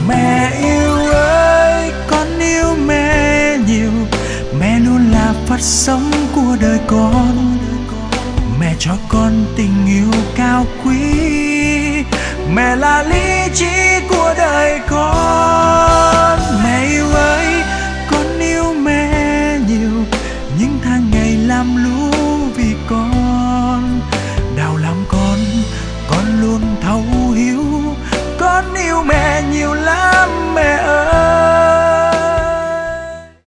Mẹ yêu ơi, con yêu mẹ nhiều. Mẹ luôn là phát sống của đời con. Mẹ cho con tình yêu cao quý. Mẹ là lý trí của đời con.